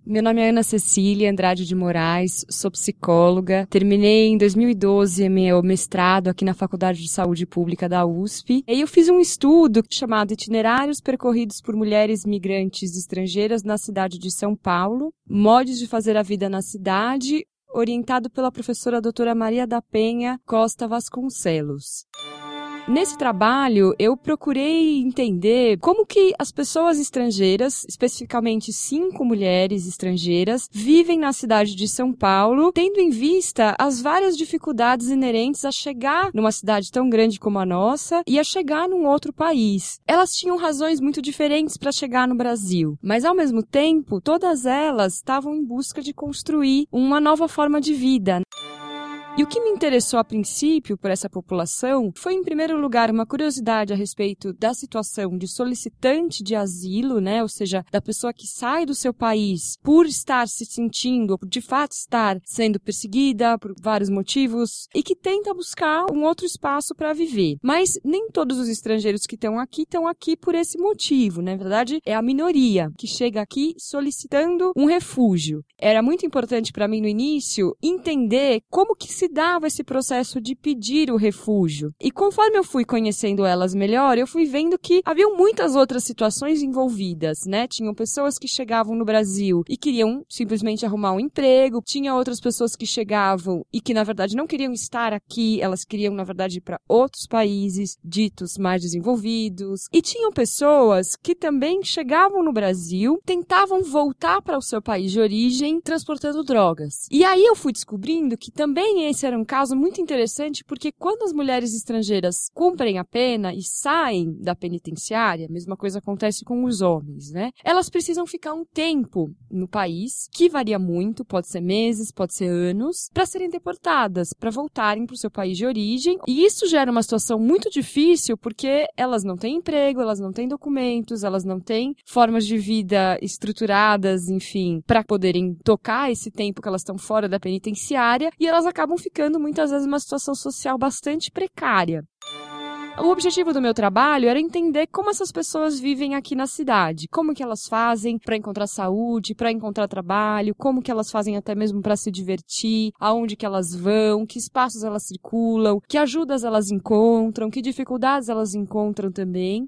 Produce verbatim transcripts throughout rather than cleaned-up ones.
Meu nome é Ana Cecília Andrade de Moraes, sou psicóloga. Terminei em dois mil e doze meu mestrado aqui na Faculdade de Saúde Pública da U S P. E eu fiz um estudo chamado Itinerários percorridos por mulheres migrantes estrangeiras na cidade de São Paulo, modos de fazer a vida na cidade, orientado pela professora doutora Maria da Penha Costa Vasconcelos. Nesse trabalho, eu procurei entender como que as pessoas estrangeiras, especificamente cinco mulheres estrangeiras, vivem na cidade de São Paulo, tendo em vista as várias dificuldades inerentes a chegar numa cidade tão grande como a nossa e a chegar num outro país. Elas tinham razões muito diferentes para chegar no Brasil, mas ao mesmo tempo, todas elas estavam em busca de construir uma nova forma de vida. E o que me interessou a princípio por essa população foi, em primeiro lugar, uma curiosidade a respeito da situação de solicitante de asilo, né? Ou seja, da pessoa que sai do seu país por estar se sentindo, ou por de fato estar sendo perseguida por vários motivos e que tenta buscar um outro espaço para viver. Mas nem todos os estrangeiros que estão aqui estão aqui por esse motivo, né? Na verdade, é a minoria que chega aqui solicitando um refúgio. Era muito importante para mim no início entender como que se dava esse processo de pedir o refúgio. E conforme eu fui conhecendo elas melhor, eu fui vendo que haviam muitas outras situações envolvidas, né? Tinham pessoas que chegavam no Brasil e queriam simplesmente arrumar um emprego, tinha outras pessoas que chegavam e que, na verdade, não queriam estar aqui, elas queriam, na verdade, ir para outros países ditos mais desenvolvidos. E tinham pessoas que também chegavam no Brasil, tentavam voltar para o seu país de origem, transportando drogas. E aí eu fui descobrindo que também esse era um caso muito interessante, porque quando as mulheres estrangeiras cumprem a pena e saem da penitenciária, a mesma coisa acontece com os homens, né? Elas precisam ficar um tempo no país, que varia muito, pode ser meses, pode ser anos, para serem deportadas, para voltarem para o seu país de origem. E isso gera uma situação muito difícil, porque elas não têm emprego, elas não têm documentos, elas não têm formas de vida estruturadas, enfim, para poderem tocar esse tempo que elas estão fora da penitenciária, e elas acabam ficando muitas vezes numa situação social bastante precária. O objetivo do meu trabalho era entender como essas pessoas vivem aqui na cidade, como que elas fazem para encontrar saúde, para encontrar trabalho, como que elas fazem até mesmo para se divertir, aonde que elas vão, que espaços elas circulam, que ajudas elas encontram, que dificuldades elas encontram também.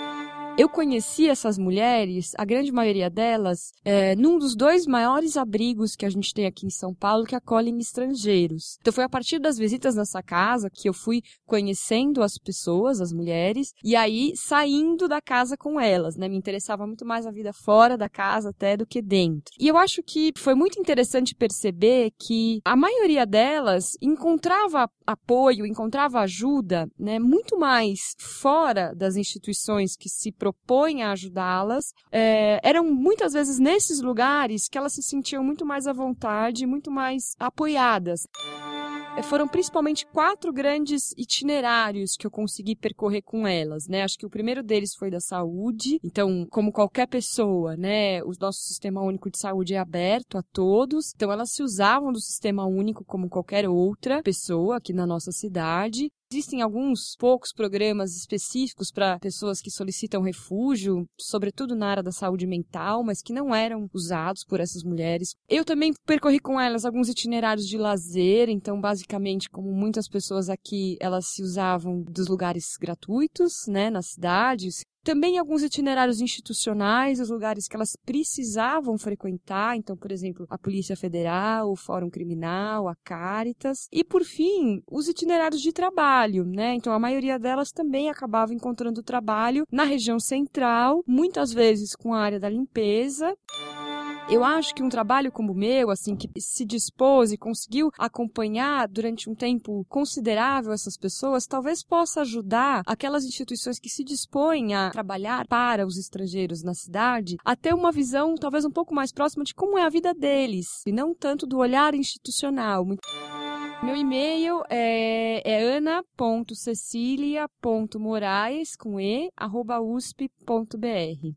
Eu conheci essas mulheres, a grande maioria delas, é, num dos dois maiores abrigos que a gente tem aqui em São Paulo, que acolhem estrangeiros. Então foi a partir das visitas nessa casa que eu fui conhecendo as pessoas, as mulheres, e aí saindo da casa com elas, né? Me interessava muito mais a vida fora da casa até do que dentro. E eu acho que foi muito interessante perceber que a maioria delas encontrava apoio, encontrava ajuda, né? Muito mais fora das instituições que se propõe a ajudá-las, é, eram muitas vezes nesses lugares que elas se sentiam muito mais à vontade, muito mais apoiadas. Foram principalmente quatro grandes itinerários que eu consegui percorrer com elas, né? Acho que o primeiro deles foi da saúde. Então, como qualquer pessoa, né? O nosso Sistema Único de Saúde é aberto a todos. Então, elas se usavam do Sistema Único como qualquer outra pessoa aqui na nossa cidade. Existem alguns poucos programas específicos para pessoas que solicitam refúgio, sobretudo na área da saúde mental, mas que não eram usados por essas mulheres. Eu também percorri com elas alguns itinerários de lazer, então basicamente, como muitas pessoas aqui, elas se usavam dos lugares gratuitos, né, nas cidades. Também alguns itinerários institucionais, os lugares que elas precisavam frequentar, então, por exemplo, a Polícia Federal, o Fórum Criminal, a Cáritas. E, por fim, os itinerários de trabalho, né? Então, a maioria delas também acabava encontrando trabalho na região central, muitas vezes com a área da limpeza. Eu acho que um trabalho como o meu, assim, que se dispôs e conseguiu acompanhar durante um tempo considerável essas pessoas, talvez possa ajudar aquelas instituições que se dispõem a trabalhar para os estrangeiros na cidade a ter uma visão talvez um pouco mais próxima de como é a vida deles, e não tanto do olhar institucional. Meu e-mail é, é ana ponto cecilia ponto moraes, com e, arroba usp ponto br.